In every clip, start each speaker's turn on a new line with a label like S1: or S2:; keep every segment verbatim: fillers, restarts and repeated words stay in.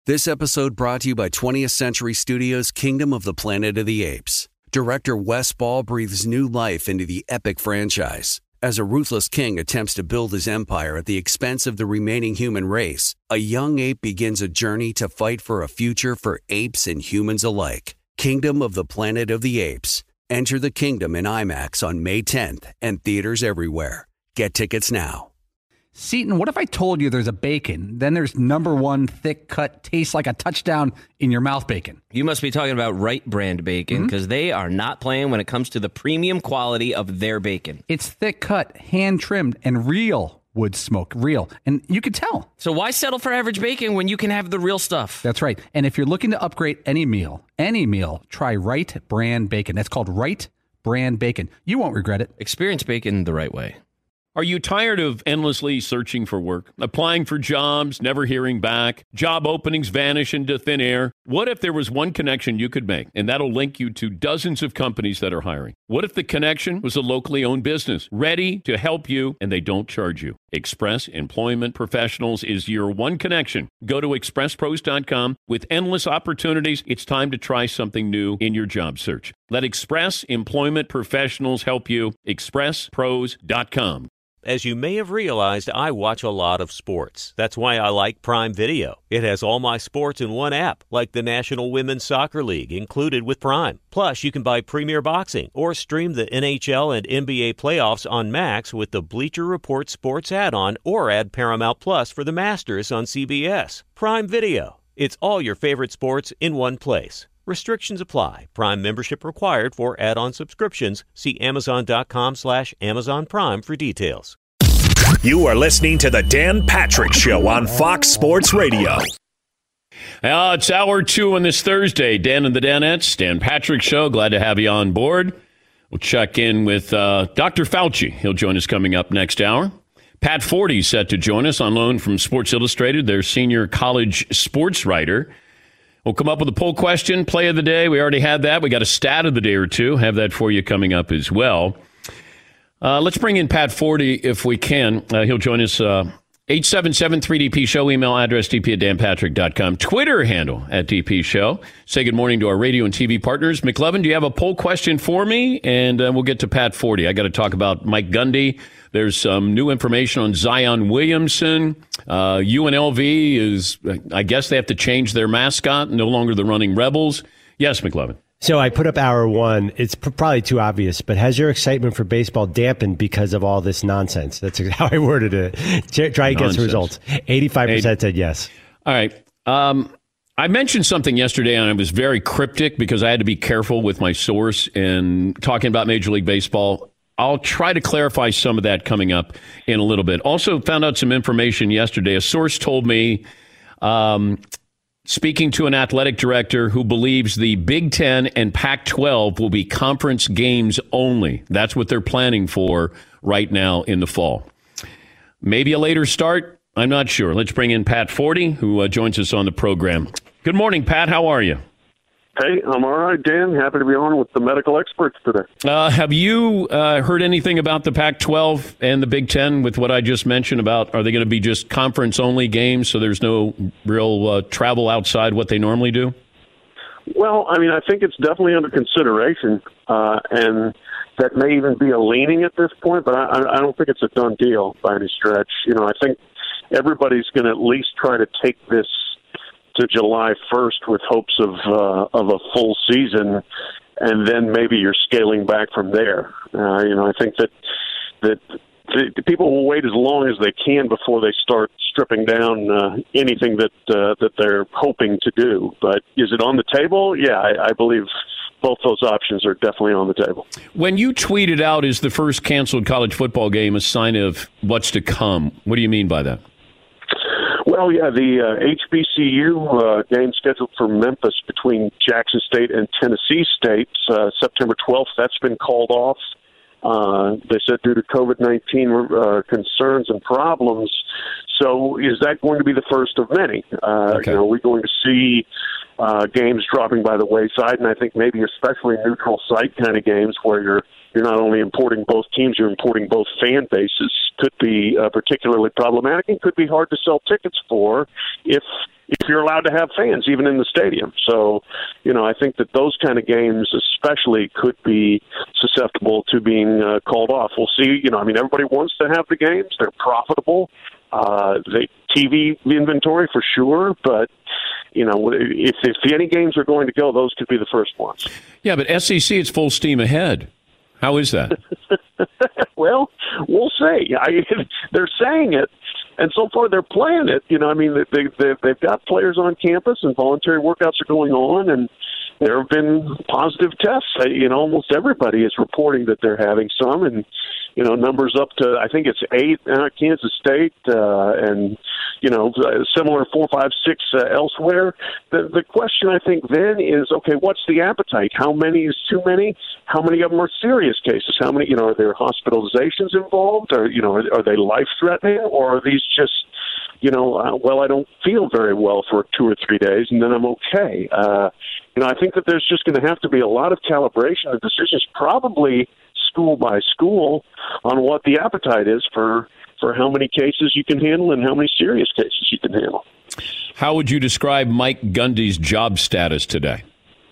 S1: This episode brought to you by twentieth Century Studios' Kingdom of the Planet of the Apes. Director Wes Ball breathes new life into the epic franchise. As a ruthless king attempts to build his empire at the expense of the remaining human race, a young ape begins a journey to fight for a future for apes and humans alike. Kingdom of the Planet of the Apes. Enter the kingdom in IMAX on May tenth and theaters everywhere. Get tickets now.
S2: Seton, what if I told you there's a bacon, then there's number one thick cut, tastes like a touchdown in your mouth bacon?
S3: You must be talking about Wright brand bacon, because mm-hmm. they are not playing when it comes to the premium quality of their bacon.
S2: It's thick cut, hand trimmed, and real wood smoke, real. And you can tell.
S3: So why settle for average bacon when you can have the real stuff?
S2: That's right. And if you're looking to upgrade any meal, any meal, try Wright brand bacon. That's called Wright brand bacon. You won't regret it.
S3: Experience bacon the right way.
S4: Are you tired of endlessly searching for work, applying for jobs, never hearing back, job openings vanish into thin air? What if there was one connection you could make, and that'll link you to dozens of companies that are hiring? What if the connection was a locally owned business, ready to help you, and they don't charge you? Express Employment Professionals is your one connection. Go to express pros dot com. With endless opportunities, it's time to try something new in your job search. Let Express Employment Professionals help you. express pros dot com.
S5: As you may have realized, I watch a lot of sports. That's why I like Prime Video. It has all my sports in one app, like the National Women's Soccer League, included with Prime. Plus, you can buy Premier Boxing or stream the N H L and N B A playoffs on Max with the Bleacher Report Sports add-on, or add Paramount Plus for the Masters on C B S. Prime Video. It's all your favorite sports in one place. Restrictions apply. Prime membership required for add-on subscriptions. See amazon.com slash Amazon Prime for details.
S6: You are listening to the Dan Patrick Show on Fox Sports Radio.
S4: Uh, it's hour two on this Thursday. Dan and the Danettes, Dan Patrick Show. Glad to have you on board. We'll check in with uh, Doctor Fauci. He'll join us coming up next hour. Pat Forty set to join us on loan from Sports Illustrated, their senior college sports writer. We'll come up with a poll question, play of the day. We already had that. We got a stat of the day or two. Have that for you coming up as well. Uh, let's bring in Pat Forty if we can. Uh, he'll join us. Uh, eight seven seven three D P Show. Email address d p at dan patrick dot com. Twitter handle at D P Show. Say good morning to our radio and T V partners. McLovin, do you have a poll question for me? And uh, we'll get to Pat Forty. I got to talk about Mike Gundy. There's some new information on Zion Williamson. Uh, U N L V is, I guess they have to change their mascot, no longer the Running Rebels. Yes, McLovin.
S7: So I put up hour one. It's p- probably too obvious, but has your excitement for baseball dampened because of all this nonsense? That's how I worded it. Try to get some results. eighty-five percent said yes.
S4: All right. Um, I mentioned something yesterday, and I was very cryptic because I had to be careful with my source in talking about Major League Baseball. I'll try to clarify some of that coming up in a little bit. Also found out some information yesterday. A source told me, um, speaking to an athletic director who believes the Big Ten and Pac twelve will be conference games only. That's what they're planning for right now in the fall. Maybe a later start. I'm not sure. Let's bring in Pat Forty, who uh, joins us on the program. Good morning, Pat. How are you?
S8: Hey, I'm all right, Dan. Happy to be on with the medical experts today.
S4: Uh, have you uh, heard anything about the Pac twelve and the Big Ten with what I just mentioned about, are they going to be just conference-only games so there's no real uh, travel outside what they normally do?
S8: Well, I mean, I think it's definitely under consideration, uh, and that may even be a leaning at this point, but I, I don't think it's a done deal by any stretch. You know, I think everybody's going to at least try to take this to July first with hopes of uh, of a full season, and then maybe you're scaling back from there. Uh, you know, I think that that the, the people will wait as long as they can before they start stripping down uh, anything that uh, that they're hoping to do. But is it on the table? Yeah, I, I believe both those options are definitely on the table.
S4: When you tweeted out, "Is the first canceled college football game a sign of what's to come?" What do you mean by that?
S8: Well, yeah, the uh, H B C U uh, game scheduled for Memphis between Jackson State and Tennessee State, uh, September twelfth, that's been called off. Uh, they said due to COVID nineteen uh, concerns and problems. So is that going to be the first of many? Uh, okay. You know, we're going to see uh, games dropping by the wayside, and I think maybe especially neutral site kind of games where you're you're not only importing both teams, you're importing both fan bases, could be uh, particularly problematic and could be hard to sell tickets for if if you're allowed to have fans, even in the stadium. So, you know, I think that those kind of games especially could be susceptible to being uh, called off. We'll see. You know, I mean, everybody wants to have the games. They're profitable. Uh, the T V inventory for sure, but, you know, if, if any games are going to go, those could be the first ones.
S4: Yeah, but S E C, it's full steam ahead. How is that?
S8: Well, we'll see. I, they're saying it, and so far they're playing it. You know, I mean, they, they, they've got players on campus, and voluntary workouts are going on, and there have been positive tests. You know, almost everybody is reporting that they're having some, and, you know, numbers up to, I think it's eight, uh, Kansas State, uh, and, you know, similar four, five, six uh, elsewhere. The, the question, I think, then is, okay, what's the appetite? How many is too many? How many of them are serious cases? How many, you know, are there hospitalizations involved? Or, you know, are, are they life-threatening? Or are these just, you know, uh, well, I don't feel very well for two or three days, and then I'm okay. Uh, you know, I think that there's just going to have to be a lot of calibration of decisions, probably school by school, on what the appetite is for, for how many cases you can handle and how many serious cases you can handle.
S4: How would you describe Mike Gundy's job status today?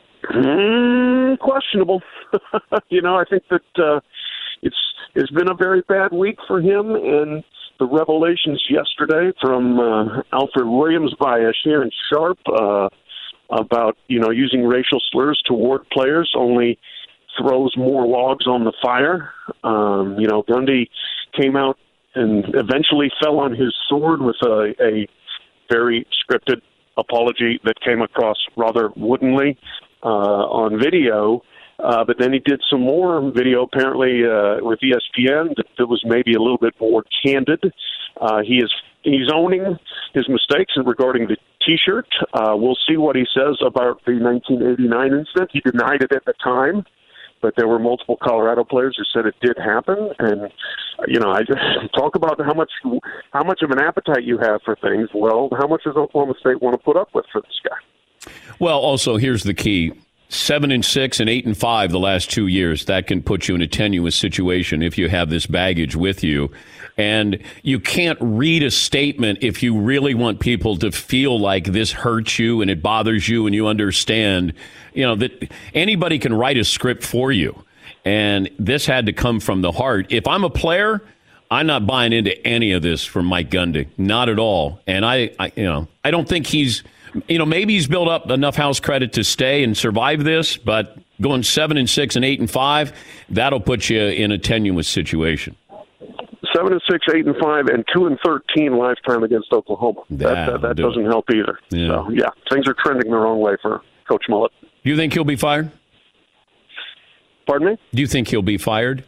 S8: Mm, questionable. You know, I think that uh, it's it's been a very bad week for him, and the revelations yesterday from uh, Alfred Williams by uh, Shannon Sharp uh, about, you know, using racial slurs toward players only throws more logs on the fire. Um, you know, Gundy came out and eventually fell on his sword with a, a very scripted apology that came across rather woodenly uh, on video. Uh, but then he did some more video, apparently, uh, with E S P N that, that was maybe a little bit more candid. Uh, he is he's owning his mistakes regarding the T-shirt. Uh, we'll see what he says about the nineteen eighty-nine incident. He denied it at the time, but there were multiple Colorado players who said it did happen. And, you know, I just talk about how much how much of an appetite you have for things. Well, how much does Oklahoma State want to put up with for this guy?
S4: Well, also, here's the key. Seven and six and eight and five the last two years. That can put you in a tenuous situation if you have this baggage with you. And you can't read a statement if you really want people to feel like this hurts you and it bothers you and you understand, you know, that anybody can write a script for you. And this had to come from the heart. If I'm a player, I'm not buying into any of this from Mike Gundy. Not at all. And I, I you know, I don't think he's, you know, maybe he's built up enough house credit to stay and survive this, but going seven and six and eight and five, that'll put you in a tenuous situation.
S8: Seven and six, eight and five, and two and thirteen lifetime against Oklahoma. That that, that, that do doesn't it. help either. Yeah. So yeah, things are trending the wrong way for Coach Mullet.
S4: Do you think he'll be fired?
S8: Pardon me?
S4: Do you think he'll be fired?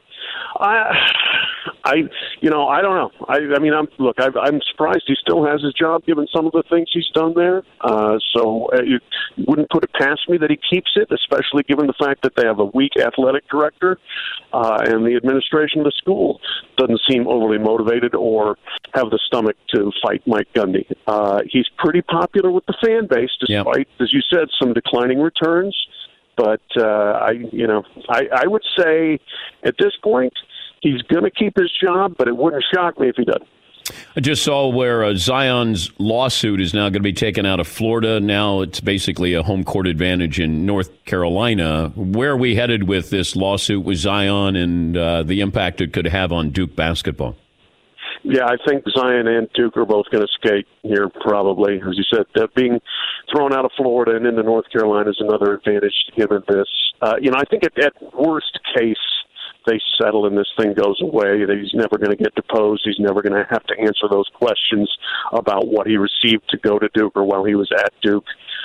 S8: I, I, you know, I don't know. I, I mean, I'm look. I've, I'm surprised he still has his job, given some of the things he's done there. Uh, so uh, you wouldn't put it past me that he keeps it, especially given the fact that they have a weak athletic director, uh, and the administration of the school doesn't seem overly motivated or have the stomach to fight Mike Gundy. Uh, he's pretty popular with the fan base, despite, yep. as you said, some declining returns. But uh, I, you know, I, I would say at this point he's going to keep his job, but it wouldn't shock me if he doesn't.
S4: I just saw where uh, Zion's lawsuit is now going to be taken out of Florida. Now it's basically a home court advantage in North Carolina. Where are we headed with this lawsuit with Zion and uh, the impact it could have on Duke basketball?
S8: Yeah, I think Zion and Duke are both going to skate here, probably. As you said, uh, being thrown out of Florida and into North Carolina is another advantage given this. Uh, you know, I think at, at worst case, they settle and this thing goes away. He's never going to get deposed. He's never going to have to answer those questions about what he received to go to Duke or while he was at Duke.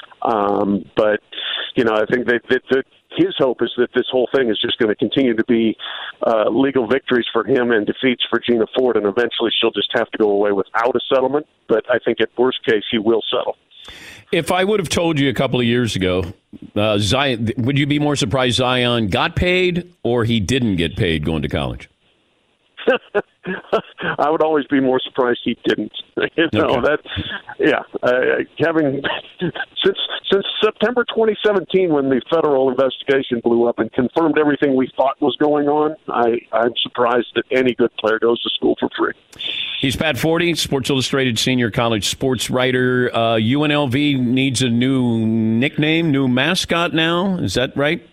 S8: Um, but, you know, I think that, that, that his hope is that this whole thing is just going to continue to be uh, legal victories for him and defeats for Gina Ford, and eventually she'll just have to go away without a settlement. But I think at worst case, he will settle.
S4: If I would have told you a couple of years ago, uh, Zion, would you be more surprised Zion got paid or he didn't get paid going to college?
S8: I would always be more surprised he didn't. You know okay. that, yeah. Uh, having since since September twenty seventeen, when the federal investigation blew up and confirmed everything we thought was going on, I, I'm surprised that any good player goes to school for free.
S4: He's Pat Forty, Sports Illustrated senior college sports writer. Uh, U N L V needs a new nickname, new mascot now. Is that right?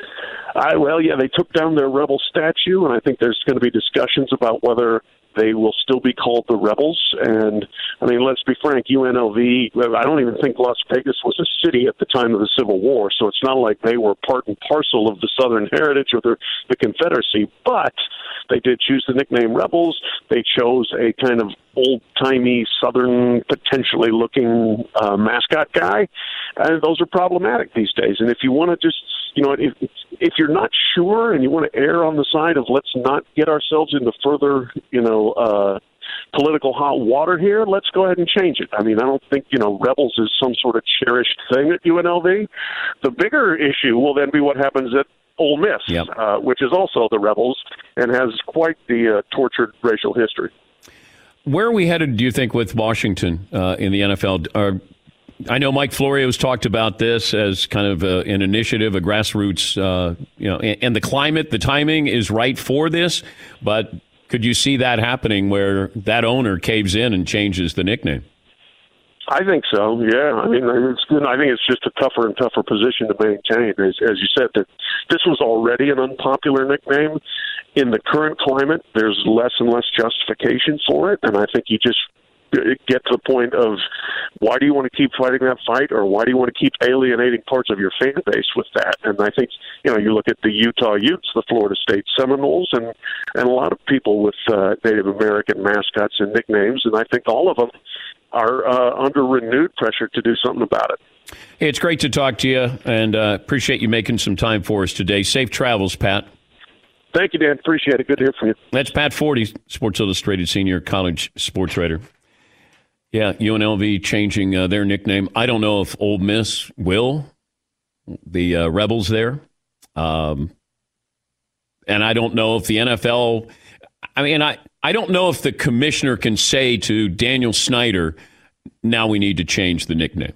S8: I, well, yeah, they took down their Rebel statue, and I think there's going to be discussions about whether they will still be called the Rebels. And, I mean, let's be frank, U N L V, I don't even think Las Vegas was a city at the time of the Civil War, so it's not like they were part and parcel of the Southern heritage or the, the Confederacy, but they did choose the nickname Rebels. They chose a kind of old-timey, Southern, potentially looking uh, mascot guy, and those are problematic these days. And if you want to just, you know, if, if you're not sure and you want to err on the side of let's not get ourselves into further, you know, uh, political hot water here, let's go ahead and change it. I mean, I don't think, you know, Rebels is some sort of cherished thing at U N L V. The bigger issue will then be what happens at Ole Miss, yep. uh, which is also the Rebels and has quite the uh, tortured racial history.
S4: Where are we headed, do you think, with Washington uh, in the N F L? Are, I know Mike Florio's talked about this as kind of a, an initiative, a grassroots, uh, you know, and, and the climate, the timing is right for this, but could you see that happening where that owner caves in and changes the nickname?
S8: I think so. Yeah, I mean, it's good. I think it's just a tougher and tougher position to maintain. As, as you said, that this was already an unpopular nickname. In the current climate, there's less and less justification for it, and I think you just get to the point of why do you want to keep fighting that fight, or why do you want to keep alienating parts of your fan base with that? And I think, you know, you look at the Utah Utes, the Florida State Seminoles, and, and a lot of people with uh, Native American mascots and nicknames, and I think all of them are uh, under renewed pressure to do something about it.
S4: Hey, it's great to talk to you, and uh, appreciate you making some time for us today. Safe travels, Pat.
S8: Thank you, Dan. Appreciate it. Good to hear from you.
S4: That's Pat Forty, Sports Illustrated senior college sports writer. Yeah, U N L V changing uh, their nickname. I don't know if Ole Miss will, the uh, Rebels there. Um, and I don't know if the N F L, I mean, I, I don't know if the commissioner can say to Daniel Snyder, now we need to change the nickname.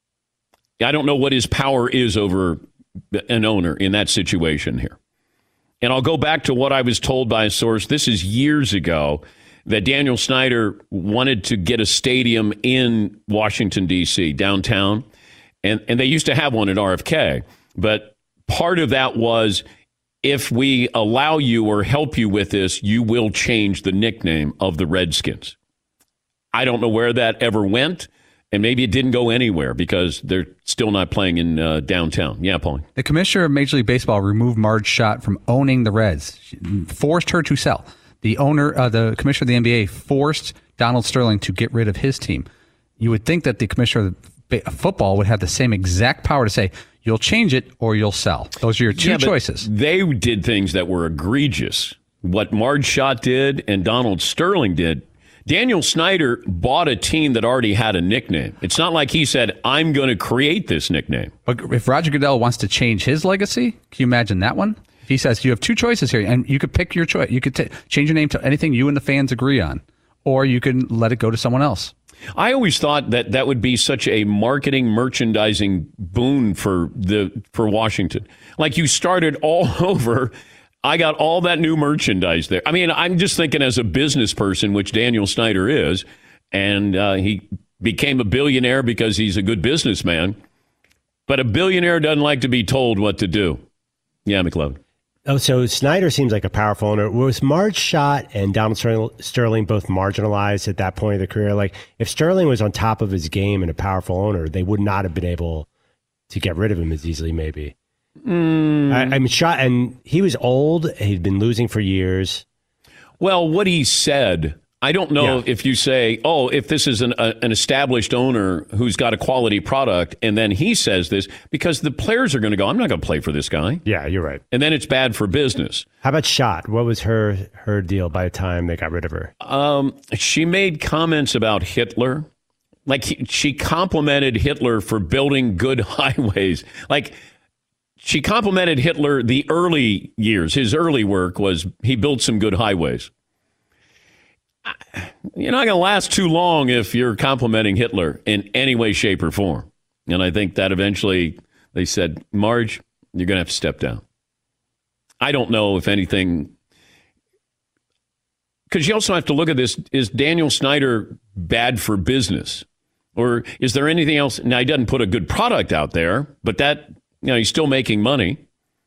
S4: I don't know what his power is over an owner in that situation here. And I'll go back to what I was told by a source. This is years ago, that Daniel Snyder wanted to get a stadium in Washington, D C, downtown. And, and they used to have one at R F K. But part of that was, if we allow you or help you with this, you will change the nickname of the Redskins. I don't know where that ever went. And maybe it didn't go anywhere because they're still not playing in uh, downtown. Yeah, Paulie.
S2: The commissioner of Major League Baseball removed Marge Schott from owning the Reds, she forced her to sell. The owner, uh, the commissioner of the N B A, forced Donald Sterling to get rid of his team. You would think that the commissioner of football would have the same exact power to say, you'll change it or you'll sell. Those are your two yeah, choices.
S4: They did things that were egregious. What Marge Schott did and Donald Sterling did. Daniel Snyder bought a team that already had a nickname. It's not like he said, I'm going to create this nickname.
S2: But if Roger Goodell wants to change his legacy, can you imagine that one? He says you have two choices here, and you could pick your choice. You could t- change your name to anything you and the fans agree on, or you can let it go to someone else.
S4: I always thought that that would be such a marketing, merchandising boon for the for Washington. Like, you started all over. I got all that new merchandise there. I mean, I'm just thinking as a business person, which Daniel Snyder is, and uh, he became a billionaire because he's a good businessman. But a billionaire doesn't like to be told what to do. Yeah, McLeod.
S7: Oh, so Snyder seems like a powerful owner. Was Marge Schott and Donald Sterling both marginalized at that point of their career? Like, if Sterling was on top of his game and a powerful owner, they would not have been able to get rid of him as easily, maybe.
S4: Mm.
S7: I, I'm shot, and he was old. He'd been losing for years.
S4: Well, what he said, I don't know yeah. if you say, oh, if this is an, a, an established owner who's got a quality product, and then he says this, because the players are going to go, I'm not going to play for this guy.
S7: Yeah, you're right.
S4: And then it's bad for business.
S7: How about Schott? What was her her deal by the time they got rid of her?
S4: Um, she made comments about Hitler. Like, he, she complimented Hitler for building good highways. Like, she complimented Hitler the early years. His early work was he built some good highways. you're not going to last too long if you're complimenting Hitler in any way, shape, or form. And I think that eventually they said, Marge, you're going to have to step down. I don't know if anything, because you also have to look at this. Is Daniel Snyder bad for business? Or is there anything else? Now, he doesn't put a good product out there, but that, you know, he's still making money.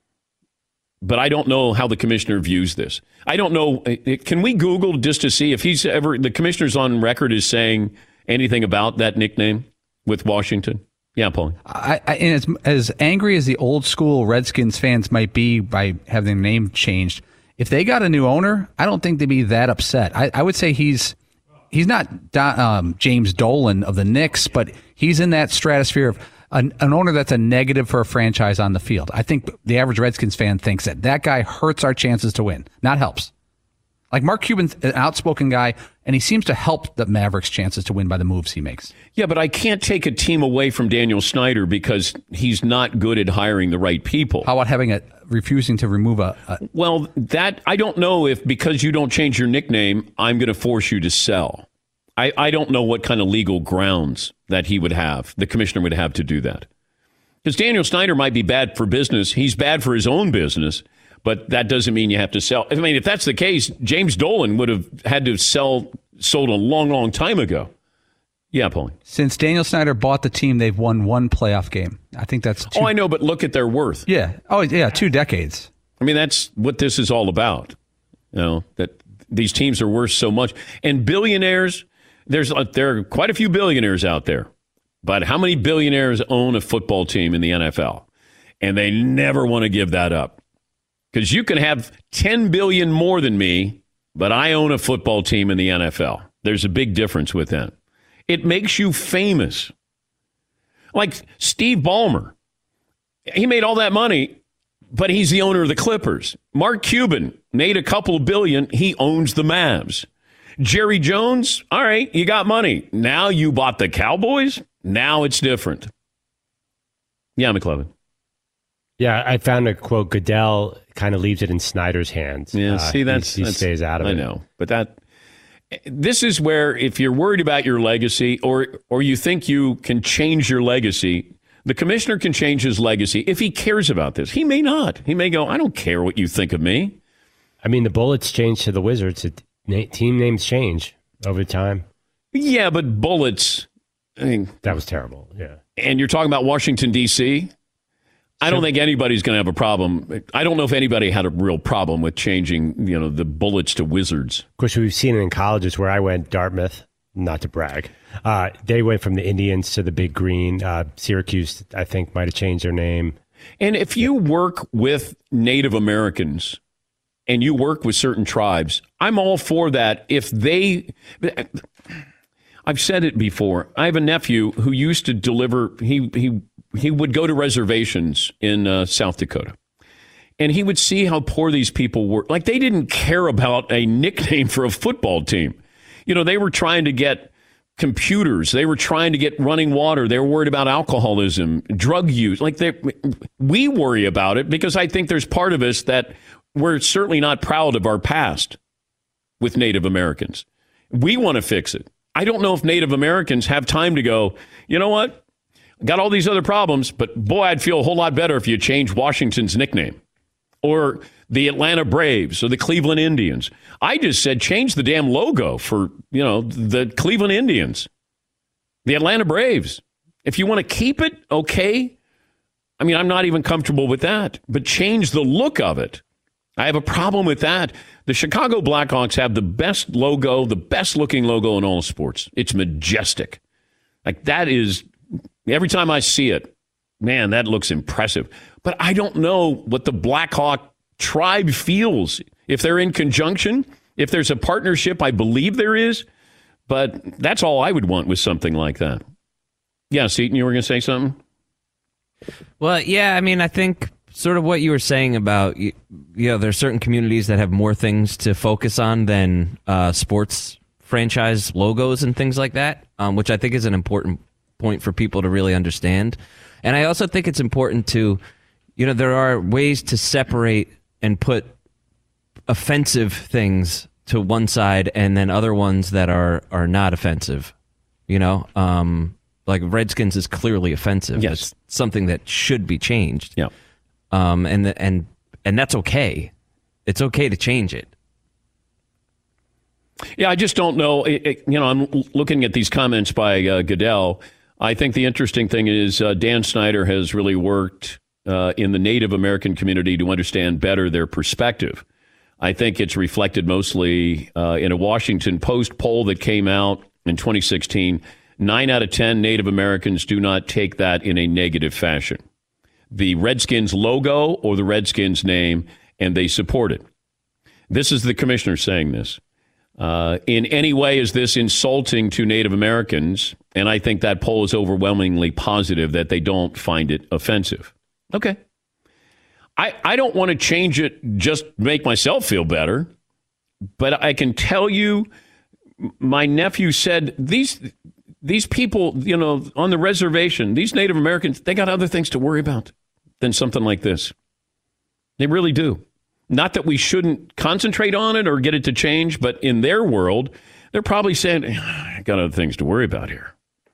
S4: But I don't know how the commissioner views this. I don't know. Can we Google just to see if he's ever, the commissioner's on record is saying anything about that nickname with Washington? Yeah, Paul.
S2: I, I, and as, as angry as the old school Redskins fans might be by having their name changed, if they got a new owner, I don't think they'd be that upset. I, I would say he's he's not um, James Dolan of the Knicks, but he's in that stratosphere of an, an owner that's a negative for a franchise on the field. I think the average Redskins fan thinks that that guy hurts our chances to win, not helps. Like Mark Cuban's an outspoken guy, and he seems to help the Mavericks' chances to win by the moves he makes.
S4: Yeah, but I can't take a team away from Daniel Snyder because he's not good at hiring the right people.
S2: How about having a refusing to remove a, a
S4: Well, that I don't know if because you don't change your nickname, I'm going to force you to sell. I, I don't know what kind of legal grounds that he would have, the commissioner would have to do that. Because Daniel Snyder might be bad for business. He's bad for his own business. But that doesn't mean you have to sell. I mean, if that's the case, James Dolan would have had to sell, sold a long, long time ago. Yeah, Paulie.
S2: Since Daniel Snyder bought the team, they've won one playoff game. I think that's two.
S4: Oh, I know, but look at their worth.
S2: Yeah. Oh, yeah, two decades.
S4: I mean, that's what this is all about. You know, that these teams are worth so much. And billionaires, there's there are quite a few billionaires out there. But how many billionaires own a football team in the N F L? And they never want to give that up. Because you can have ten billion dollars more than me, but I own a football team in the N F L. There's a big difference with that. It makes you famous. Like Steve Ballmer. He made all that money, but he's the owner of the Clippers. Mark Cuban made a couple billion. He owns the Mavs. Jerry Jones, all right, you got money. Now you bought the Cowboys. Now it's different. Yeah, McLevin.
S7: Yeah, I found a quote. Goodell kind of leaves it in Snyder's hands.
S4: Yeah,
S7: uh,
S4: see, that's
S7: he, he
S4: that's,
S7: stays out of
S4: I
S7: it.
S4: I know, but that this is where if you're worried about your legacy, or or you think you can change your legacy, the commissioner can change his legacy if he cares about this. He may not. He may go, I don't care what you think of me.
S7: I mean, the Bullets changed to the Wizards. It, na- team names change over time.
S4: Yeah, but Bullets. I mean,
S7: that was terrible. Yeah,
S4: and you're talking about Washington D C. I don't think anybody's going to have a problem. I don't know if anybody had a real problem with changing, you know, the Bullets to Wizards.
S7: Of course, we've seen it in colleges where I went, Dartmouth, not to brag. Uh, they went from the Indians to the Big Green. Uh, Syracuse, I think, might have changed their name.
S4: And if you work with Native Americans and you work with certain tribes, I'm all for that. If they... I've said it before. I have a nephew who used to deliver... He he. He would go to reservations in uh, South Dakota, and he would see how poor these people were. Like, they didn't care about a nickname for a football team. You know, they were trying to get computers. They were trying to get running water. They were worried about alcoholism, drug use. Like, they, we worry about it because I think there's part of us that we're certainly not proud of our past with Native Americans. We want to fix it. I don't know if Native Americans have time to go, you know what? Got all these other problems, but boy, I'd feel a whole lot better if you changed Washington's nickname or the Atlanta Braves or the Cleveland Indians. I just said change the damn logo for, you know, the Cleveland Indians, the Atlanta Braves. If you want to keep it, okay. I mean, I'm not even comfortable with that, but change the look of it. I have a problem with that. The Chicago Blackhawks have the best logo, the best looking logo in all sports. It's majestic. Like, that is... Every time I see it, man, that looks impressive. But I don't know what the Black Hawk tribe feels. If they're in conjunction, if there's a partnership, I believe there is. But that's all I would want with something like that. Yeah, Seton, you were going to say something?
S3: Well, yeah, I mean, I think sort of what you were saying about, you, you know, there are certain communities that have more things to focus on than uh, sports franchise logos and things like that, um, which I think is an important point for people to really understand. And I also think it's important to, you know, there are ways to separate and put offensive things to one side, and then other ones that are are not offensive. You know, um, like Redskins is clearly offensive.
S4: Yes.
S3: It's something that should be changed.
S4: Yeah.
S3: Um, and the, and and that's okay. It's okay to change it.
S4: Yeah, I just don't know. It, it, you know, I'm looking at these comments by uh, Goodell. I think the interesting thing is uh, Dan Snyder has really worked uh, in the Native American community to understand better their perspective. I think it's reflected mostly uh, in a Washington Post poll that came out in twenty sixteen. Nine out of ten Native Americans do not take that in a negative fashion. The Redskins logo or the Redskins name, and they support it. This is the commissioner saying this. Uh, in any way, is this insulting to Native Americans? And I think that poll is overwhelmingly positive that they don't find it offensive. Okay. I, I don't want to change it just to make myself feel better, but I can tell you, my nephew said these these people, you know, on the reservation, these Native Americans, they got other things to worry about than something like this. They really do. Not that we shouldn't concentrate on it or get it to change, but in their world, they're probably saying, I got other things to worry about here.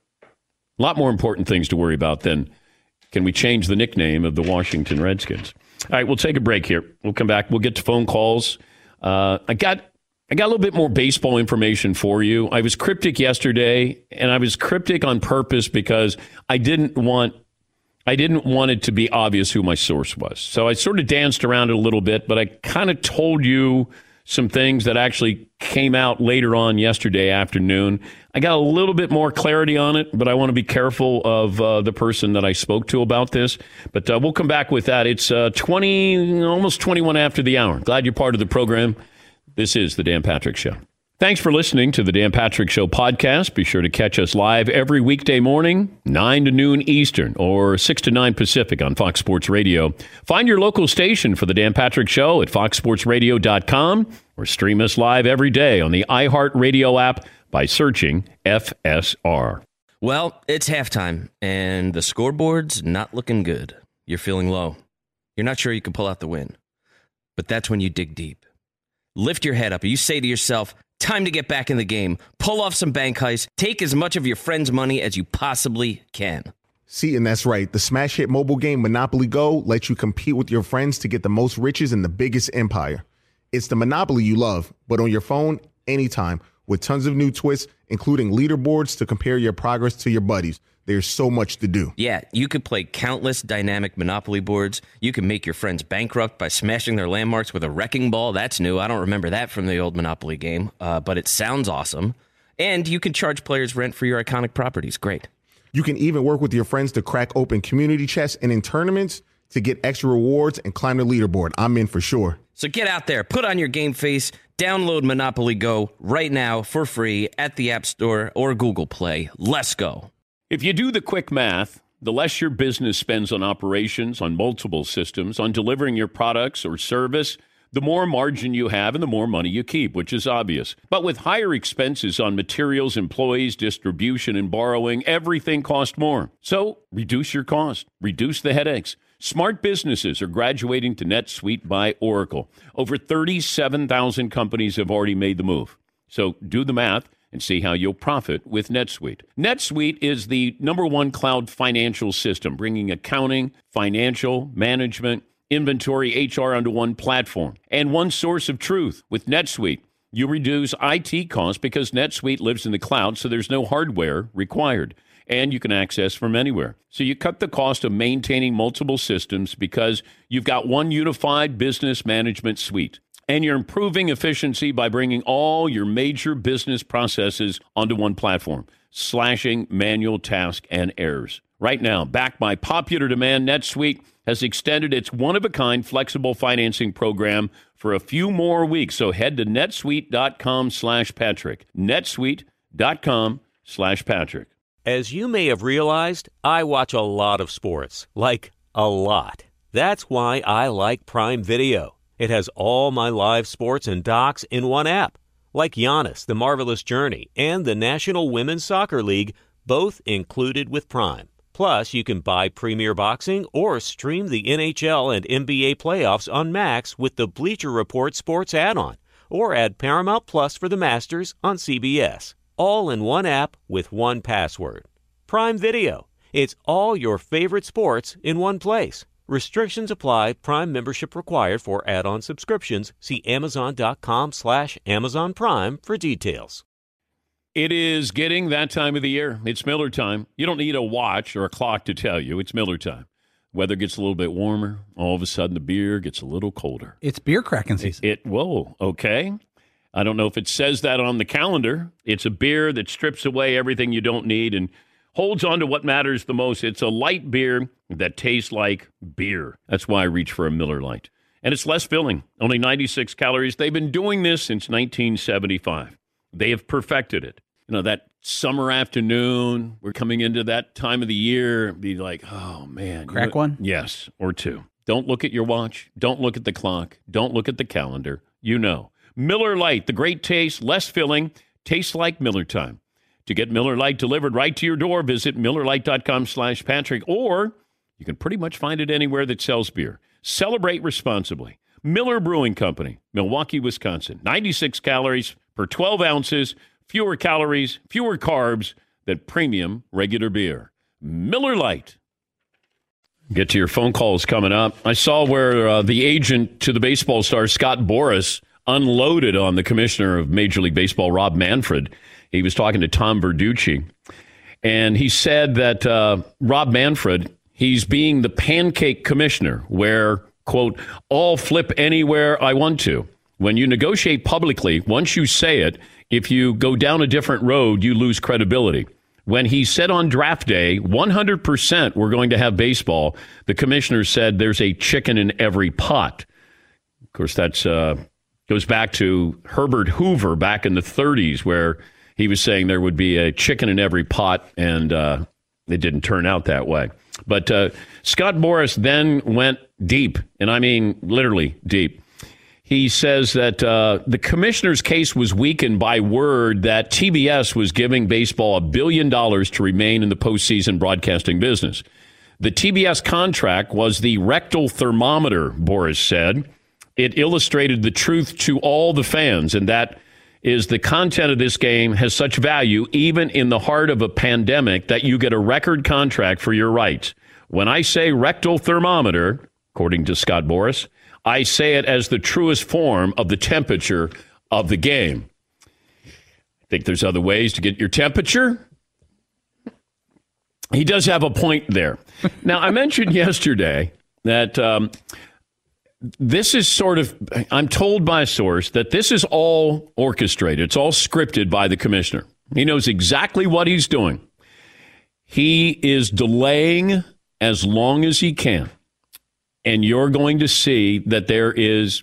S4: A lot more important things to worry about than can we change the nickname of the Washington Redskins. All right, we'll take a break here. We'll come back. We'll get to phone calls. Uh, I got I got a little bit more baseball information for you. I was cryptic yesterday, and I was cryptic on purpose because I didn't want I didn't want it to be obvious who my source was. So I sort of danced around it a little bit, but I kind of told you some things that actually came out later on yesterday afternoon. I got a little bit more clarity on it, but I want to be careful of uh, the person that I spoke to about this. But uh, we'll come back with that. It's uh, twenty, almost twenty-one after the hour. Glad you're part of the program. This is the Dan Patrick Show. Thanks for listening to the Dan Patrick Show podcast. Be sure to catch us live every weekday morning, nine to noon Eastern or six to nine Pacific on Fox Sports Radio. Find your local station for the Dan Patrick Show at fox sports radio dot com or stream us live every day on the iHeartRadio app by searching F S R.
S3: Well, it's halftime, and the scoreboard's not looking good. You're feeling low. You're not sure you can pull out the win. But that's when you dig deep. Lift your head up. You say to yourself, time to get back in the game. Pull off some bank heists. Take as much of your friend's money as you possibly can.
S9: See, and that's right. The smash hit mobile game Monopoly Go lets you compete with your friends to get the most riches in the biggest empire. It's the Monopoly you love, but on your phone, anytime, with tons of new twists, including leaderboards to compare your progress to your buddies. There's so much to do.
S3: Yeah, you could play countless dynamic Monopoly boards. You can make your friends bankrupt by smashing their landmarks with a wrecking ball. That's new. I don't remember that from the old Monopoly game, uh, but it sounds awesome. And you can charge players rent for your iconic properties. Great.
S9: You can even work with your friends to crack open community chests and in tournaments to get extra rewards and climb the leaderboard. I'm in for sure.
S3: So get out there, put on your game face, download Monopoly Go right now for free at the App Store or Google Play. Let's go.
S4: If you do the quick math, the less your business spends on operations, on multiple systems, on delivering your products or service, the more margin you have and the more money you keep, which is obvious. But with higher expenses on materials, employees, distribution, and borrowing, everything costs more. So reduce your cost, reduce the headaches. Smart businesses are graduating to NetSuite by Oracle. Over thirty-seven thousand companies have already made the move. So do the math and see how you'll profit with NetSuite. NetSuite is the number one cloud financial system, bringing accounting, financial, management, inventory, H R onto one platform and one source of truth. With NetSuite, you reduce I T costs because NetSuite lives in the cloud, so there's no hardware required. And you can access from anywhere. So you cut the cost of maintaining multiple systems because you've got one unified business management suite. And you're improving efficiency by bringing all your major business processes onto one platform, slashing manual tasks and errors. Right now, backed by popular demand, NetSuite has extended its one-of-a-kind flexible financing program for a few more weeks. So head to netsuite.com slash Patrick. netsuite.com slash Patrick.
S5: As you may have realized, I watch a lot of sports, like a lot. That's why I like Prime Video. It has all my live sports and docs in one app, like Giannis, The Marvelous Journey, and the National Women's Soccer League, both included with Prime. Plus, you can buy Premier Boxing or stream the N H L and N B A playoffs on Max with the Bleacher Report Sports add-on. or add Paramount Plus for the Masters on C B S. All in one app with one password. Prime Video. It's all your favorite sports in one place. Restrictions apply. Prime membership required for add-on subscriptions. See Amazon.com slash Amazon Prime for details.
S4: It is getting that time of the year. It's Miller time. You don't need a watch or a clock to tell you. It's Miller time. Weather gets a little bit warmer. All of a sudden, the beer gets a little colder.
S2: It's beer cracking season.
S4: It, it whoa, okay. I don't know if it says that on the calendar. It's a beer that strips away everything you don't need and holds on to what matters the most. It's a light beer that tastes like beer. That's why I reach for a Miller Lite. And it's less filling, only ninety-six calories. They've been doing this since nineteen seventy-five. They have perfected it. You know, that summer afternoon, we're coming into that time of the year, be like, oh, man.
S2: Crack
S4: you know,
S2: one?
S4: Yes, or two. Don't look at your watch. Don't look at the clock. Don't look at the calendar. You know. Miller Lite, the great taste, less filling, tastes like Miller time. To get Miller Lite delivered right to your door, visit MillerLite.com slash Patrick, or you can pretty much find it anywhere that sells beer. Celebrate responsibly. Miller Brewing Company, Milwaukee, Wisconsin. ninety-six calories per twelve ounces, fewer calories, fewer carbs than premium regular beer. Miller Lite. Get to your phone calls coming up. I saw where uh, the agent to the baseball star, Scott Boras, unloaded on the commissioner of Major League Baseball, Rob Manfred. He was talking to Tom Verducci, and he said that uh, Rob Manfred, he's being the pancake commissioner where, quote, I'll flip anywhere I want to. When you negotiate publicly, once you say it, if you go down a different road, you lose credibility. When he said on draft day, one hundred percent we're going to have baseball, the commissioner said there's a chicken in every pot. Of course, that's uh, goes back to Herbert Hoover back in the thirties, where he was saying there would be a chicken in every pot, and uh, it didn't turn out that way. But uh, Scott Boras then went deep, and I mean literally deep. He says that uh, the commissioner's case was weakened by word that T B S was giving baseball a billion dollars to remain in the postseason broadcasting business. The T B S contract was the rectal thermometer, Boras said. It illustrated the truth to all the fans, and that is the content of this game has such value, even in the heart of a pandemic, that you get a record contract for your rights. When I say rectal thermometer, according to Scott Boras, I say it as the truest form of the temperature of the game. I think there's other ways to get your temperature. He does have a point there. Now, I mentioned yesterday that um, this is sort of, I'm told by a source that this is all orchestrated. It's all scripted by the commissioner. He knows exactly what he's doing. He is delaying as long as he can. And you're going to see that there is,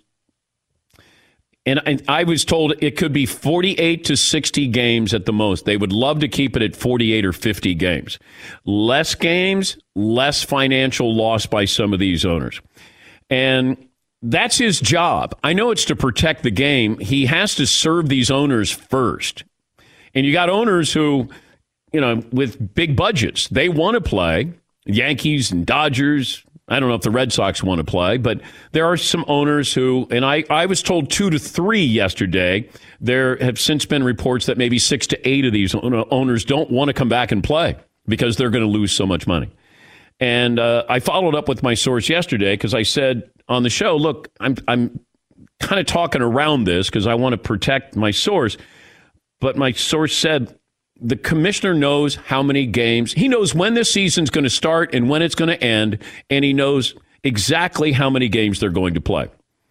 S4: and I, I was told it could be forty-eight to sixty games at the most. They would love to keep it at forty-eight or fifty games. Less games, less financial loss by some of these owners. And that's his job. I know it's to protect the game. He has to serve these owners first. And you got owners who, you know, with big budgets, they want to play. Yankees and Dodgers. I don't know if the Red Sox want to play, but there are some owners who, and I, I was told two to three yesterday. There have since been reports that maybe six to eight of these owners don't want to come back and play because they're going to lose so much money. And uh, I followed up with my source yesterday because I said on the show, look, I'm I'm kind of talking around this because I want to protect my source. But my source said the commissioner knows how many games. He knows when this season's going to start and when it's going to end, and he knows exactly how many games they're going to play.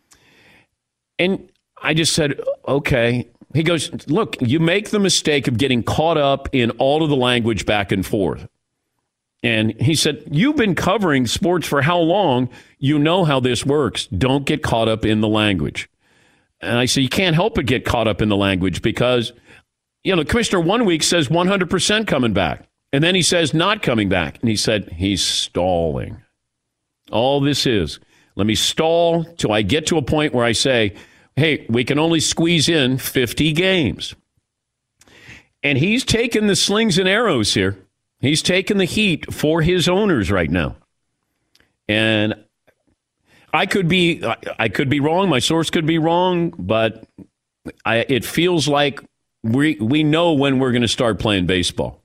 S4: And I just said, okay. He goes, look, you make the mistake of getting caught up in all of the language back and forth. And he said, you've been covering sports for how long? You know how this works. Don't get caught up in the language. And I said, you can't help but get caught up in the language because, you know, the commissioner one week says one hundred percent coming back. And then he says not coming back. And he said, he's stalling. All this is, let me stall till I get to a point where I say, hey, we can only squeeze in fifty games. And he's taking the slings and arrows here. He's taking the heat for his owners right now. And I could be I could be wrong. My source could be wrong. But I, it feels like we we know when we're going to start playing baseball.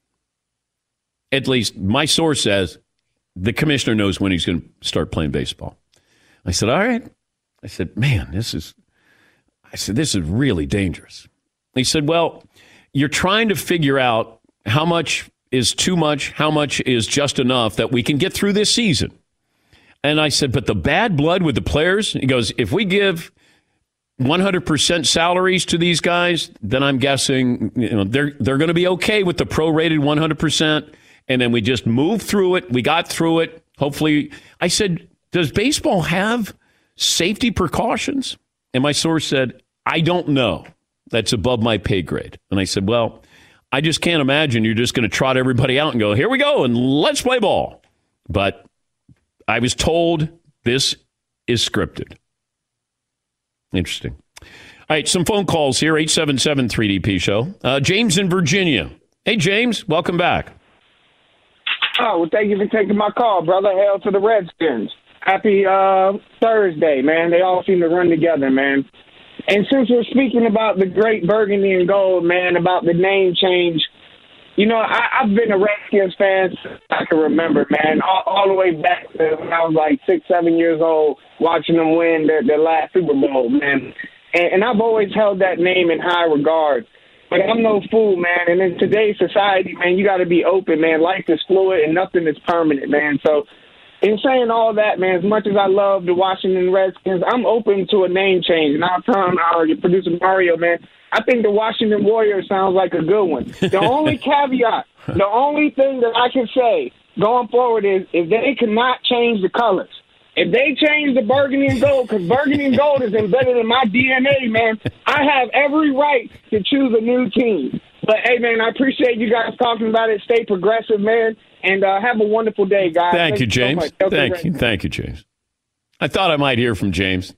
S4: At least my source says the commissioner knows when he's going to start playing baseball. I said, all right. I said, man, this is, I said, this is really dangerous. He said, well, you're trying to figure out how much is too much, how much is just enough that we can get through this season. And I said, but the bad blood with the players, he goes, if we give one hundred percent salaries to these guys, then I'm guessing you know, they're they're going to be okay with the prorated one hundred percent. And then we just move through it. We got through it. Hopefully, I said, does baseball have safety precautions? And my source said, I don't know. That's above my pay grade. And I said, well, I just can't imagine you're just going to trot everybody out and go, here we go, and let's play ball. But I was told this is scripted. Interesting. All right, some phone calls here, eight seven seven three D P show. Uh, James in Virginia. Hey, James, welcome back.
S10: Oh, well, thank you for taking my call, brother. Hail to the Redskins. Happy uh, Thursday, man. They all seem to run together, man. And since we're speaking about the great burgundy and gold, man, about the name change, you know, I, I've been a Redskins fan since I can remember, man, all, all the way back to when I was like six, seven years old, watching them win their, their last Super Bowl, man. And, and I've always held that name in high regard. But I'm no fool, man. And in today's society, man, you got to be open, man. Life is fluid and nothing is permanent, man. So in saying all that, man, as much as I love the Washington Redskins, I'm open to a name change. And I'll tell our producer Mario, man, I think the Washington Warriors sounds like a good one. The only caveat, the only thing that I can say going forward is if they cannot change the colors. If they change the burgundy and gold, because burgundy and gold is embedded in my D N A, man, I have every right to choose a new team. But, hey, man, I appreciate you guys talking about it. Stay progressive, man, and uh, have a wonderful day, guys.
S4: Thank, Thank you, James.
S10: So
S4: Thank you. Thank you, James. I thought I might hear from James.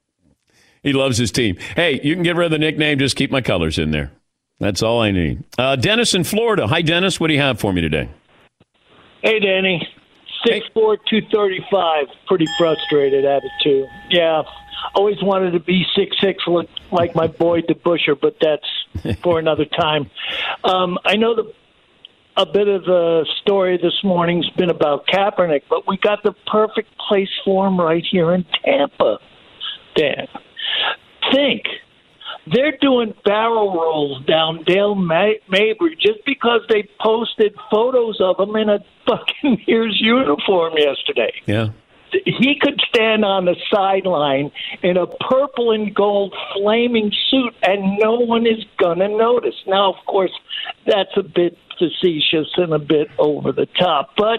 S4: He loves his team. Hey, you can get rid of the nickname. Just keep my colors in there. That's all I need. Uh, Dennis in Florida. Hi, Dennis. What do you have for me today?
S11: Hey, Danny. six four, two thirty-five. Pretty frustrated at it, too. Yeah. Always wanted to be six six like my boy DeBuscher, but that's for another time. Um, I know the, a bit of the story this morning's been about Kaepernick, but we got the perfect place for him right here in Tampa, Dan. Think. They're doing barrel rolls down Dale May- Mabry just because they posted photos of him in a Buccaneers uniform yesterday.
S4: Yeah.
S11: He could stand on the sideline in a purple and gold flaming suit, and no one is going to notice. Now, of course, that's a bit facetious and a bit over the top, but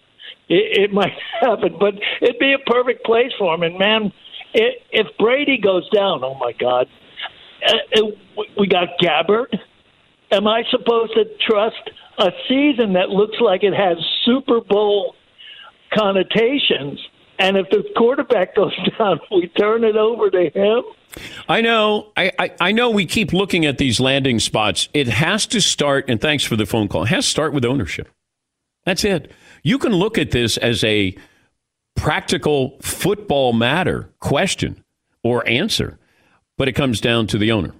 S11: it, it might happen. But it'd be a perfect place for him. And, man, it, if Brady goes down, oh, my God, uh, we got Gabbard. Am I supposed to trust a season that looks like it has Super Bowl connotations, and if the quarterback goes down, we turn it over to him?
S4: I know. I, I, I know we keep looking at these landing spots. It has to start, and thanks for the phone call, it has to start with ownership. That's it. You can look at this as a practical football matter question or answer, but it comes down to the owner.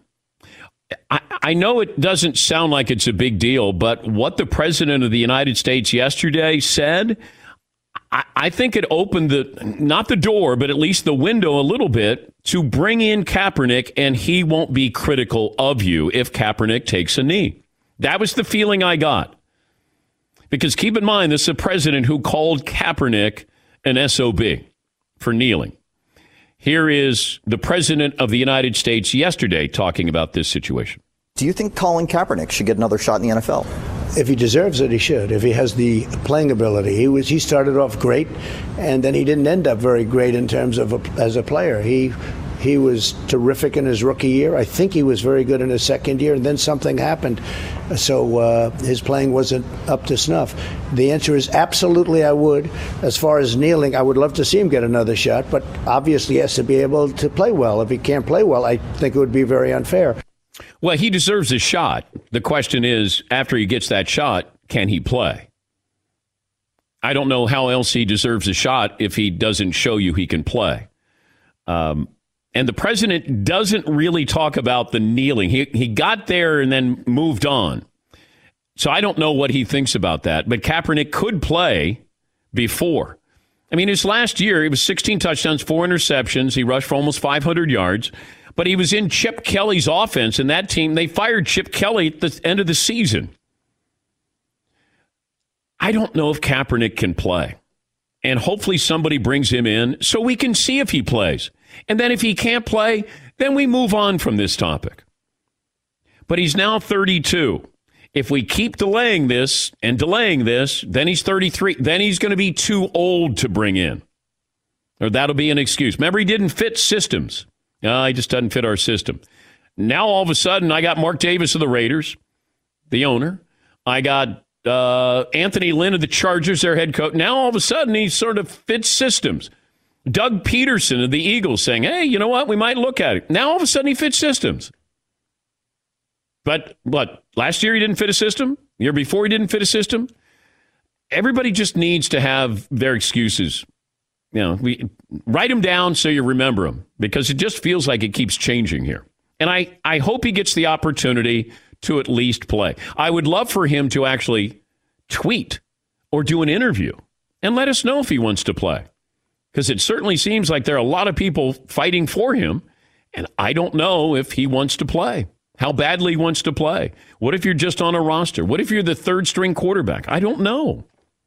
S4: I, I know it doesn't sound like it's a big deal, but what the president of the United States yesterday said, I, I think it opened the, not the door, but at least the window a little bit to bring in Kaepernick, and he won't be critical of you if Kaepernick takes a knee. That was the feeling I got. Because keep in mind, this is a president who called Kaepernick an S O B for kneeling. Here is the president of the United States yesterday talking about this situation.
S12: Do you think Colin Kaepernick should get another shot in the N F L?
S13: If he deserves it, he should. If he has the playing ability, he was. He started off great, and then he didn't end up very great in terms of a, as a player. He he was terrific in his rookie year. I think he was very good in his second year, and then something happened, so uh, his playing wasn't up to snuff. The answer is absolutely I would. As far as kneeling, I would love to see him get another shot, but obviously he has to be able to play well. If he can't play well, I think it would be very unfair.
S4: Well, he deserves a shot. The question is, after he gets that shot, can he play? I don't know how else he deserves a shot if he doesn't show you he can play. Um, And the president doesn't really talk about the kneeling. He he got there and then moved on. So I don't know what he thinks about that. But Kaepernick could play before. I mean, his last year, he was sixteen touchdowns, four interceptions. He rushed for almost five hundred yards. But he was in Chip Kelly's offense, and that team, they fired Chip Kelly at the end of the season. I don't know if Kaepernick can play. And hopefully somebody brings him in so we can see if he plays. And then if he can't play, then we move on from this topic. But he's now thirty-two. If we keep delaying this and delaying this, then he's thirty-three. Then he's going to be too old to bring in. Or that'll be an excuse. Remember, he didn't fit systems. No, he just doesn't fit our system. Now, all of a sudden, I got Mark Davis of the Raiders, the owner. I got uh, Anthony Lynn of the Chargers, their head coach. Now, all of a sudden, he sort of fits systems. Doug Peterson of the Eagles saying, hey, you know what? We might look at it. Now, all of a sudden, he fits systems. But, what, last year he didn't fit a system? The year before he didn't fit a system? Everybody just needs to have their excuses. You know, we write them down so you remember them, because it just feels like it keeps changing here. And I, I hope he gets the opportunity to at least play. I would love for him to actually tweet or do an interview and let us know if he wants to play. Because it certainly seems like there are a lot of people fighting for him, and I don't know if he wants to play. How badly he wants to play. What if you're just on a roster? What if you're the third string quarterback? I don't know.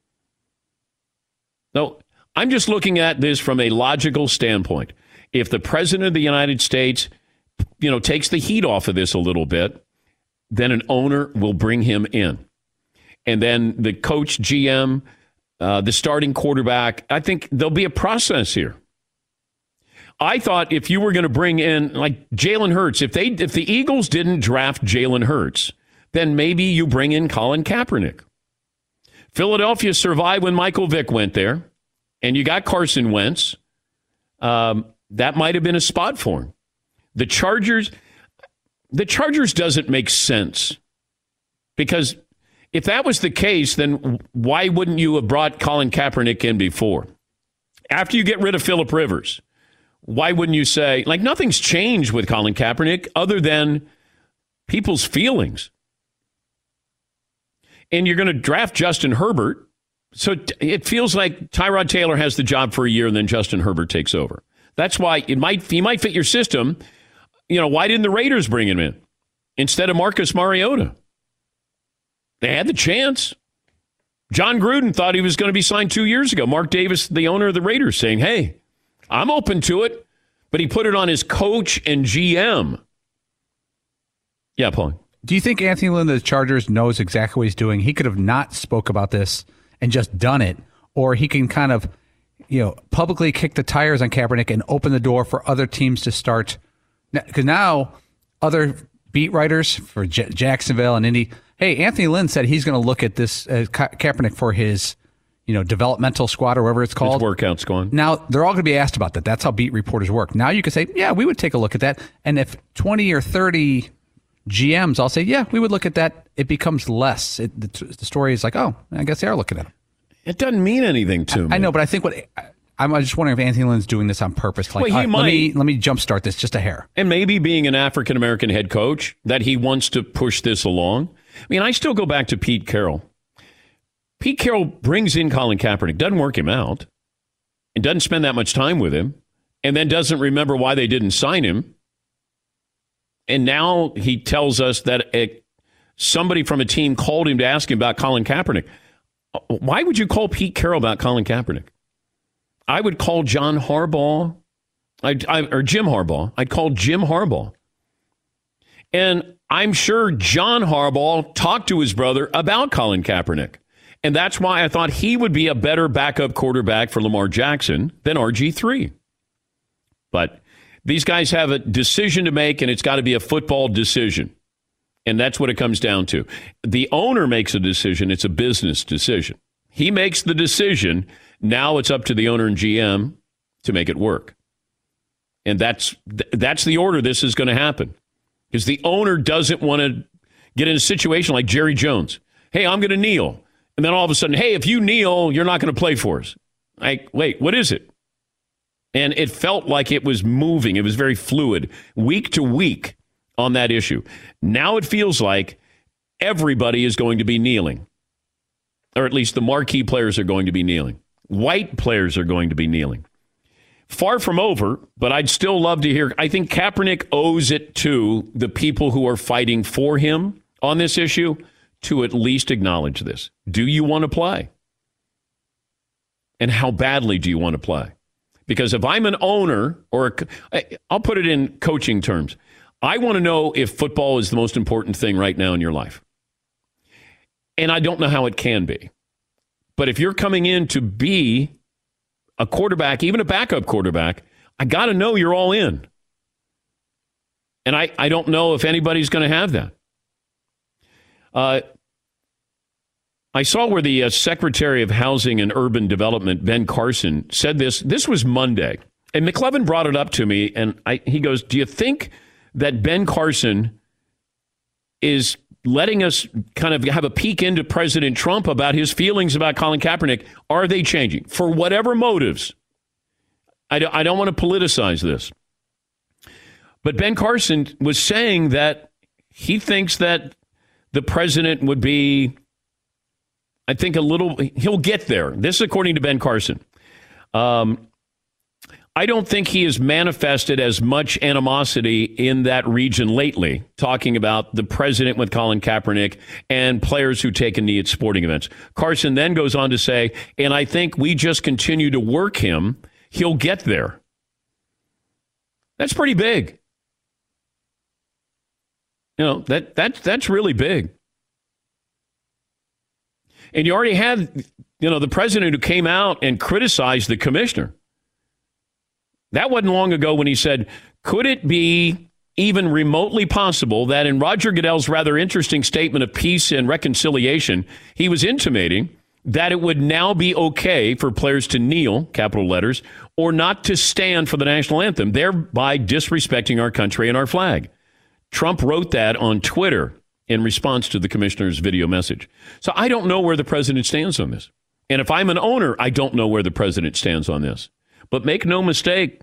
S4: No, I'm just looking at this from a logical standpoint. If the president of the United States, you know, takes the heat off of this a little bit, then an owner will bring him in. And then the coach, G M, uh, the starting quarterback, I think there'll be a process here. I thought if you were going to bring in like Jalen Hurts, if they if the Eagles didn't draft Jalen Hurts, then maybe you bring in Colin Kaepernick. Philadelphia survived when Michael Vick went there, and you got Carson Wentz. Um, that might have been a spot for him. The Chargers, the Chargers doesn't make sense, because if that was the case, then why wouldn't you have brought Colin Kaepernick in before? After you get rid of Phillip Rivers, why wouldn't you say, like, nothing's changed with Colin Kaepernick other than people's feelings? And you're going to draft Justin Herbert. So it feels like Tyrod Taylor has the job for a year and then Justin Herbert takes over. That's why it might he might fit your system. You know, why didn't the Raiders bring him in instead of Marcus Mariota? They had the chance. John Gruden thought he was going to be signed two years ago. Mark Davis, the owner of the Raiders, saying, hey, I'm open to it. But he put it on his coach and G M. Yeah, Paul.
S2: Do you think Anthony Lynn of the Chargers knows exactly what he's doing? He could have not spoke about this and just done it, or he can kind of, you know, publicly kick the tires on Kaepernick and open the door for other teams to start. Because now other beat writers for J- Jacksonville and Indy, hey, Anthony Lynn said he's going to look at this uh, Ka- Kaepernick for his, you know, developmental squad or whatever it's called.
S4: His workout squad.
S2: Now, they're all going to be asked about that. That's how beat reporters work. Now you can say, yeah, we would take a look at that. And if twenty or thirty G Ms, I'll say, yeah, we would look at that. It becomes less. It, the, the story is like, oh, I guess they are looking at him.
S4: It doesn't mean anything to
S2: I,
S4: me.
S2: I know, but I think what I, I'm just wondering if Anthony Lynn's doing this on purpose. Like,
S4: well, he
S2: right,
S4: might.
S2: Let me, let me jumpstart this just a hair.
S4: And maybe being an African-American head coach, that he wants to push this along. I mean, I still go back to Pete Carroll. Pete Carroll brings in Colin Kaepernick, doesn't work him out, and doesn't spend that much time with him, and then doesn't remember why they didn't sign him. And now he tells us that a, somebody from a team called him to ask him about Colin Kaepernick. Why would you call Pete Carroll about Colin Kaepernick? I would call John Harbaugh, I, I, or Jim Harbaugh. I'd call Jim Harbaugh. And I'm sure John Harbaugh talked to his brother about Colin Kaepernick. And that's why I thought he would be a better backup quarterback for Lamar Jackson than R G three. But these guys have a decision to make, and it's got to be a football decision. And that's what it comes down to. The owner makes a decision. It's a business decision. He makes the decision. Now it's up to the owner and G M to make it work. And that's that's the order this is going to happen. Because the owner doesn't want to get in a situation like Jerry Jones. Hey, I'm going to kneel. And then all of a sudden, hey, if you kneel, you're not going to play for us. Like, wait, what is it? And it felt like it was moving. It was very fluid, week to week on that issue. Now it feels like everybody is going to be kneeling, or at least the marquee players are going to be kneeling. White players are going to be kneeling. Far from over, but I'd still love to hear. I think Kaepernick owes it to the people who are fighting for him on this issue to at least acknowledge this. Do you want to play? And how badly do you want to play? Because if I'm an owner, or a, I'll put it in coaching terms, I want to know if football is the most important thing right now in your life. And I don't know how it can be. But if you're coming in to be a quarterback, even a backup quarterback, I got to know you're all in. And I, I don't know if anybody's going to have that. Uh, I saw where the uh, Secretary of Housing and Urban Development, Ben Carson, said this. This was Monday. And McLevin brought it up to me, and I, he goes, do you think that Ben Carson is letting us kind of have a peek into President Trump about his feelings about Colin Kaepernick? Are they changing? For whatever motives. I don't, I don't want to politicize this. But Ben Carson was saying that he thinks that the president would be, I think, a little, he'll get there. This is according to Ben Carson. Um, I don't think he has manifested as much animosity in that region lately, talking about the president with Colin Kaepernick and players who take a knee at sporting events. Carson then goes on to say, and I think we just continue to work him, he'll get there. That's pretty big. You know, that that that's really big. And you already had, you know, the president who came out and criticized the commissioner. That wasn't long ago when he said, could it be even remotely possible that in Roger Goodell's rather interesting statement of peace and reconciliation, he was intimating that it would now be okay for players to kneel, capital letters, or not to stand for the national anthem, thereby disrespecting our country and our flag. Trump wrote that on Twitter in response to the commissioner's video message. So I don't know where the president stands on this. And if I'm an owner, I don't know where the president stands on this. But make no mistake,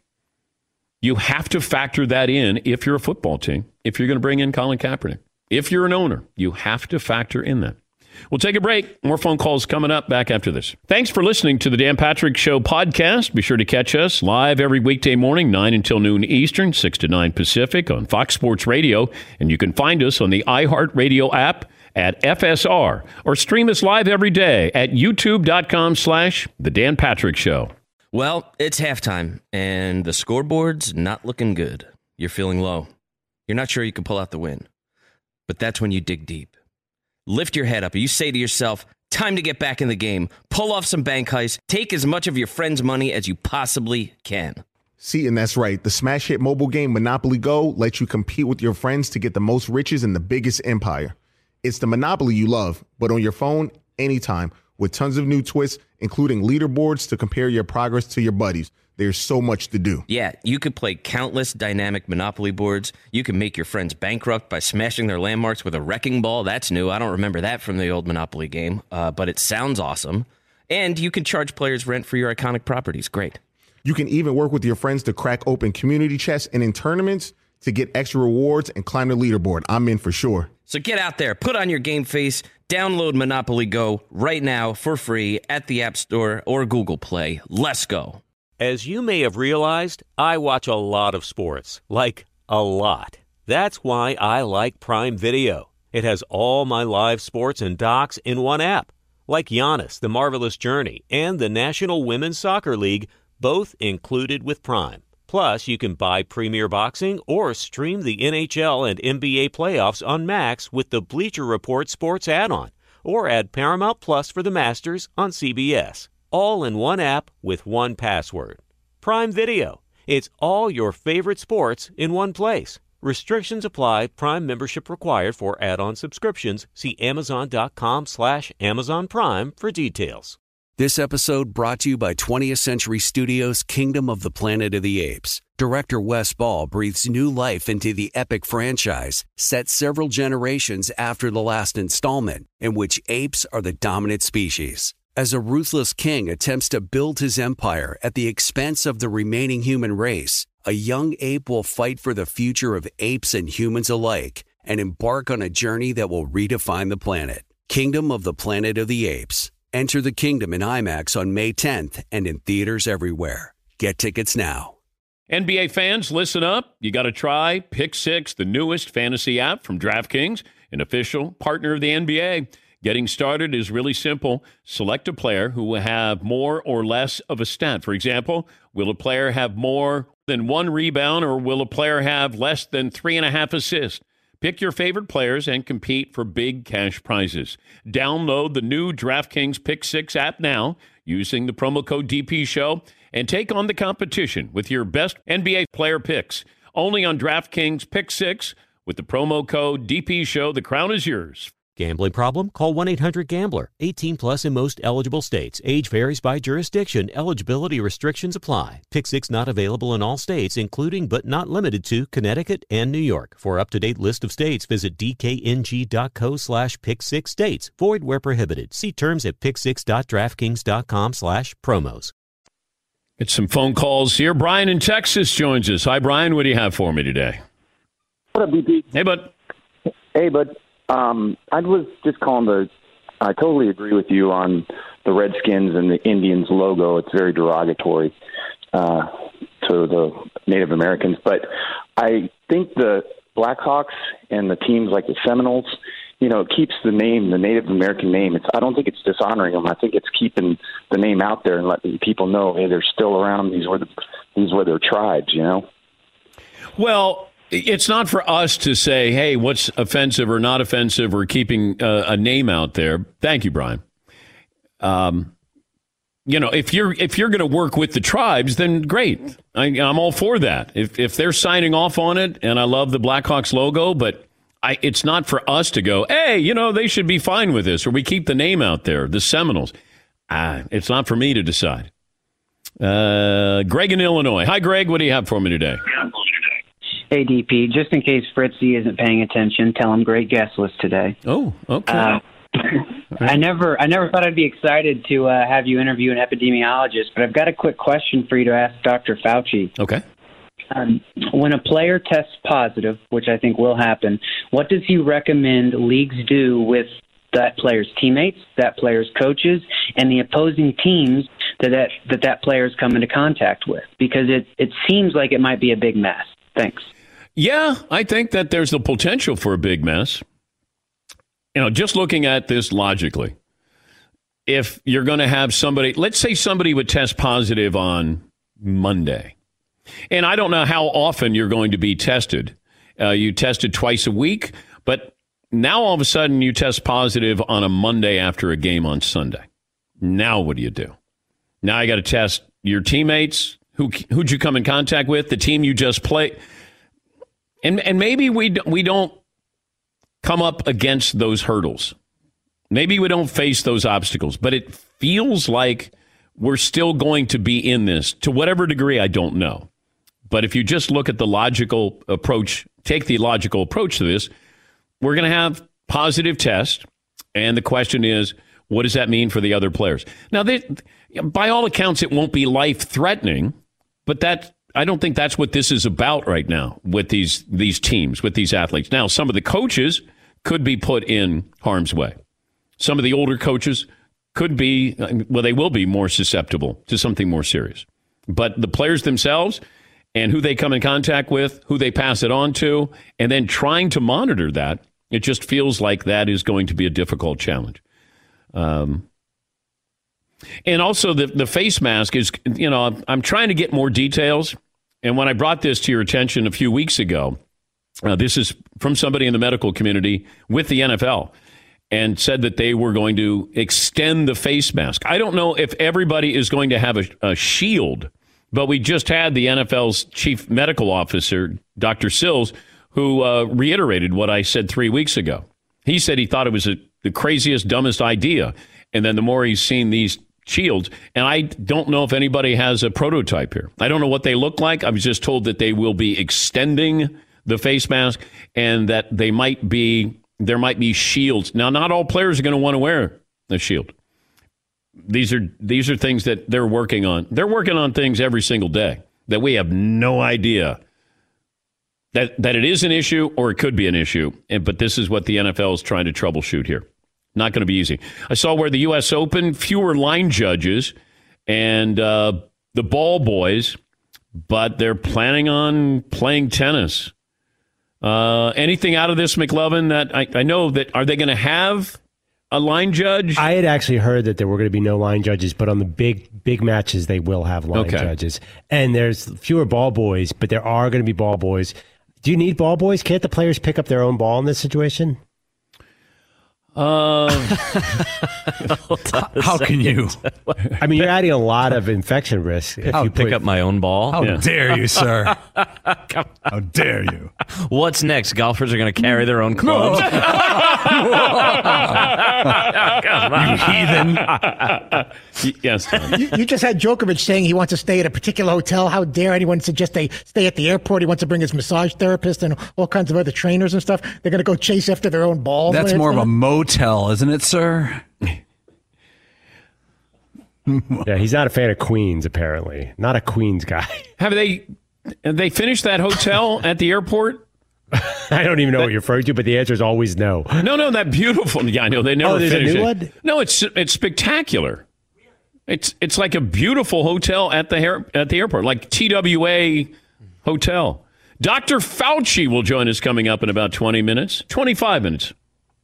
S4: you have to factor that in if you're a football team, if you're going to bring in Colin Kaepernick. If you're an owner, you have to factor in that. We'll take a break. More phone calls coming up back after this. Thanks for listening to the Dan Patrick Show podcast. Be sure to catch us live every weekday morning, nine until noon Eastern, six to nine Pacific on Fox Sports Radio. And you can find us on the iHeartRadio app at F S R or stream us live every day at youtube.com slash The Dan Patrick Show.
S3: Well, it's halftime, and the scoreboard's not looking good. You're feeling low. You're not sure you can pull out the win. But that's when you dig deep. Lift your head up, and you say to yourself, time to get back in the game. Pull off some bank heists. Take as much of your friend's money as you possibly can.
S9: See, and that's right. The smash hit mobile game Monopoly Go lets you compete with your friends to get the most riches in the biggest empire. It's the Monopoly you love, but on your phone, anytime, with tons of new twists, including leaderboards to compare your progress to your buddies. There's so much to do.
S3: Yeah, you could play countless dynamic Monopoly boards. You can make your friends bankrupt by smashing their landmarks with a wrecking ball. That's new. I don't remember that from the old Monopoly game, uh, but it sounds awesome. And you can charge players rent for your iconic properties. Great.
S9: You can even work with your friends to crack open community chests and in tournaments to get extra rewards and climb the leaderboard. I'm in for sure.
S3: So get out there, put on your game face, download Monopoly Go right now for free at the App Store or Google Play. Let's go.
S5: As you may have realized, I watch a lot of sports, like a lot. That's why I like Prime Video. It has all my live sports and docs in one app, like Giannis, The Marvelous Journey, and the National Women's Soccer League, both included with Prime. Plus, you can buy Premier Boxing or stream the N H L and N B A playoffs on Max with the Bleacher Report Sports add-on, or add Paramount Plus for the Masters on C B S. All in one app with one password. Prime Video. It's all your favorite sports in one place. Restrictions apply. Prime membership required for add-on subscriptions. See amazon.com slash Amazon Prime for details.
S1: This episode brought to you by twentieth Century Studios' Kingdom of the Planet of the Apes. Director Wes Ball breathes new life into the epic franchise, set several generations after the last installment, in which apes are the dominant species. As a ruthless king attempts to build his empire at the expense of the remaining human race, a young ape will fight for the future of apes and humans alike and embark on a journey that will redefine the planet. Kingdom of the Planet of the Apes. Enter the kingdom in IMAX on May tenth and in theaters everywhere. Get tickets now.
S4: N B A fans, listen up. You got to try Pick Six, the newest fantasy app from DraftKings, an official partner of the N B A. Getting started is really simple. Select a player who will have more or less of a stat. For example, will a player have more than one rebound, or will a player have less than three and a half assists? Pick your favorite players and compete for big cash prizes. Download the new DraftKings Pick Six app now using the promo code D P Show and take on the competition with your best N B A player picks. Only on DraftKings Pick Six with the promo code D P Show. The crown is yours.
S5: Gambling problem? Call one eight hundred gambler. eighteen plus in most eligible states. Age varies by jurisdiction. Eligibility restrictions apply. Pick Six not available in all states, including but not limited to Connecticut and New York. For up-to-date list of states, visit dkng.co slash pick six states. Void where prohibited. See terms at pick six dot draftkings dot com slash promos.
S4: Get some phone calls here. Brian in Texas joins us. Hi, Brian. What do you have for me today?
S14: What up, B P?
S4: Hey, bud.
S14: Hey, bud. Um, I was just calling to, I totally agree with you on the Redskins and the Indians logo. It's very derogatory uh, to the Native Americans. But I think the Blackhawks and the teams like the Seminoles, you know, it keeps the name, the Native American name. It's I don't think it's dishonoring them. I think it's keeping the name out there and letting people know, hey, they're still around. These were the, these were their tribes, you know?
S4: Well, it's not for us to say, hey, what's offensive or not offensive or keeping uh, a name out there. Thank you, Brian. Um, you know, if you're if you're going to work with the tribes, then great. I, I'm all for that. If if they're signing off on it, and I love the Blackhawks logo, but I, it's not for us to go, hey, you know, they should be fine with this, or we keep the name out there, the Seminoles. Ah, it's not for me to decide. Uh, Greg in Illinois. Hi, Greg. What do you have for me today?
S15: Hey, D P, just in case Fritzy isn't paying attention, tell him great guest list today.
S4: Oh, okay.
S15: Uh, I never I never thought I'd be excited to uh, have you interview an epidemiologist, but I've got a quick question for you to ask Doctor Fauci.
S4: Okay.
S15: Um, when a player tests positive, which I think will happen, what does he recommend leagues do with that player's teammates, that player's coaches, and the opposing teams that that, that, that player's come into contact with? Because it, it seems like it might be a big mess. Thanks.
S4: Yeah, I think that there's the potential for a big mess. You know, just looking at this logically, if you're going to have somebody, let's say somebody would test positive on Monday, and I don't know how often you're going to be tested. Uh, you tested twice a week, but now all of a sudden you test positive on a Monday after a game on Sunday. Now what do you do? Now you got to test your teammates. Who who'd you come in contact with? The team you just played, and and maybe we we don't come up against those hurdles. Maybe we don't face those obstacles, but it feels like we're still going to be in this to whatever degree. I don't know, but if you just look at the logical approach, take the logical approach to this, we're going to have positive tests, and the question is, what does that mean for the other players? Now, they, by all accounts, it won't be life-threatening. But that I don't think that's what this is about right now with these these teams, with these athletes. Now, some of the coaches could be put in harm's way. Some of the older coaches could be, well, they will be more susceptible to something more serious. But the players themselves and who they come in contact with, who they pass it on to, and then trying to monitor that, it just feels like that is going to be a difficult challenge. Um And also the, the face mask is, you know, I'm, I'm trying to get more details. And when I brought this to your attention a few weeks ago, uh, this is from somebody in the medical community with the N F L, and said that they were going to extend the face mask. I don't know if everybody is going to have a, a shield, but we just had the N F L's chief medical officer, Doctor Sills, who uh, reiterated what I said three weeks ago. He said he thought it was a, the craziest, dumbest idea. And then the more he's seen these shields, and I don't know if anybody has a prototype here. I don't know what they look like. I was just told that they will be extending the face mask and that they might be, there might be shields. Now, not all players are going to want to wear a shield. these are these are things that they're working on. They're working on things every single day that we have no idea that that it is an issue or it could be an issue. And, but this is what the N F L is trying to troubleshoot here. Not going to be easy. I saw where the U S Open, fewer line judges and uh, the ball boys, but they're planning on playing tennis. Uh, anything out of this, McLovin, that I, I know that, are they going to have a line judge?
S7: I had actually heard that there were going to be no line judges, but on the big, big matches, they will have line
S4: Okay.
S7: judges. And there's fewer ball boys, but there are going to be ball boys. Do you need ball boys? Can't the players pick up their own ball in this situation?
S4: Uh,
S2: How can you?
S7: I mean, you're adding a lot of infection risk. If
S3: I'll
S7: you
S3: pick
S7: put,
S3: up my own ball.
S2: How
S4: Yeah.
S2: dare you, sir? How dare you?
S3: What's next? Golfers are going to carry their own clubs.
S2: You heathen.
S4: Yes, Tom.
S16: You, you just had Djokovic saying he wants to stay at a particular hotel. How dare anyone suggest they stay at the airport? He wants to bring his massage therapist and all kinds of other trainers and stuff. They're going to go chase after their own balls.
S2: That's
S16: when
S2: more of
S16: it's-
S2: a motel, isn't it, sir?
S7: yeah, he's not a fan of Queens, apparently. Not a Queens guy.
S4: Have they have they finished that hotel at the airport?
S7: I don't even know what you're referring to, but the answer is always no.
S4: No, no, that beautiful. Yeah, I know they never
S7: Oh, there's a
S4: finished
S7: new
S4: it.
S7: one?
S4: No, it's it's spectacular. It's it's like a beautiful hotel at the air, at the airport, like T W A hotel. Doctor Fauci will join us coming up in about twenty minutes, twenty-five minutes.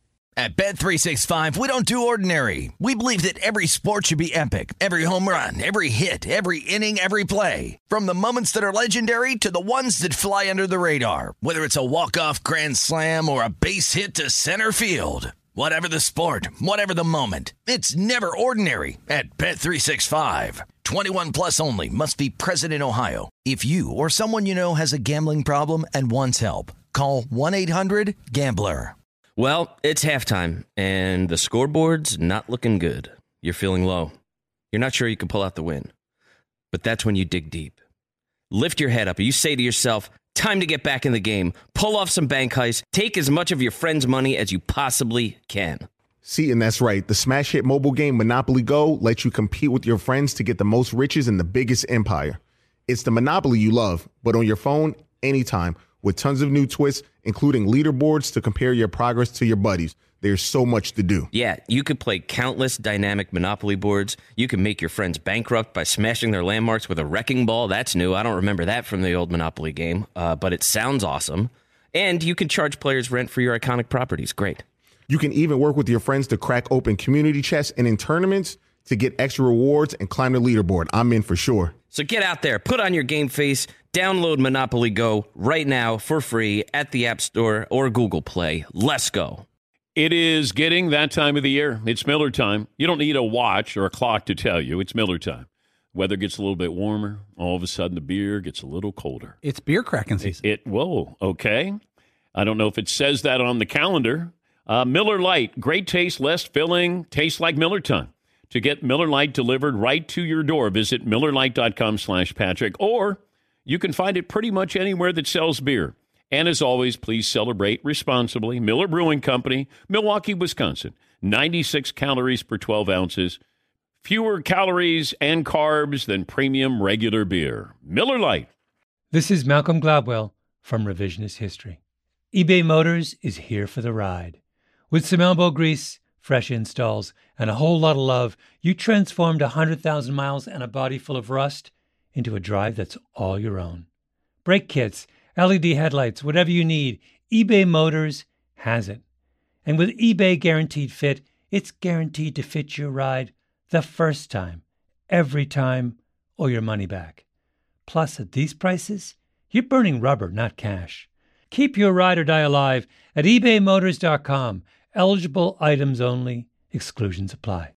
S17: At Bet three sixty-five, we don't do ordinary. We believe that every sport should be epic. Every home run, every hit, every inning, every play. From the moments that are legendary to the ones that fly under the radar. Whether it's a walk-off grand slam or a base hit to center field. Whatever the sport, whatever the moment. It's never ordinary at Bet three sixty-five. twenty-one plus only. Must be present in Ohio. If you or someone you know has a gambling problem and wants help, call one eight hundred gambler.
S3: Well, it's halftime, and the scoreboard's not looking good. You're feeling low. You're not sure you can pull out the win. But that's when you dig deep. Lift your head up. You say to yourself, time to get back in the game. Pull off some bank heists. Take as much of your friend's money as you possibly can.
S9: See, and that's right. The smash hit mobile game Monopoly Go lets you compete with your friends to get the most riches in the biggest empire. It's the Monopoly you love, but on your phone, anytime, with tons of new twists, including leaderboards to compare your progress to your buddies. There's so much to do.
S3: Yeah, you could play countless dynamic Monopoly boards. You can make your friends bankrupt by smashing their landmarks with a wrecking ball. That's new. I don't remember that from the old Monopoly game, uh, but it sounds awesome. And you can charge players rent for your iconic properties. Great.
S9: You can even work with your friends to crack open community chests and in tournaments to get extra rewards and climb the leaderboard. I'm in for sure.
S3: So get out there, put on your game face, download Monopoly Go right now for free at the App Store or Google Play. Let's go.
S4: It is getting that time of the year. It's Miller time. You don't need a watch or a clock to tell you. It's Miller time. Weather gets a little bit warmer. All of a sudden, the beer gets a little colder.
S2: It's beer cracking season.
S4: It, whoa, okay. I don't know if it says that on the calendar. Uh, Miller Lite, great taste, less filling, tastes like Miller time. To get Miller Lite delivered right to your door, visit MillerLite.com slash Patrick, or you can find it pretty much anywhere that sells beer. And as always, please celebrate responsibly. Miller Brewing Company, Milwaukee, Wisconsin. ninety-six calories per twelve ounces. Fewer calories and carbs than premium regular beer. Miller Lite.
S18: This is Malcolm Gladwell from Revisionist History. eBay Motors is here for the ride. With some elbow grease, fresh installs, and a whole lot of love, you transformed one hundred thousand miles and a body full of rust into a drive that's all your own. Brake kits, L E D headlights, whatever you need, eBay Motors has it. And with eBay Guaranteed Fit, it's guaranteed to fit your ride the first time, every time, or your money back. Plus, at these prices, you're burning rubber, not cash. Keep your ride or die alive at ebay motors dot com. Eligible items only. Exclusions apply.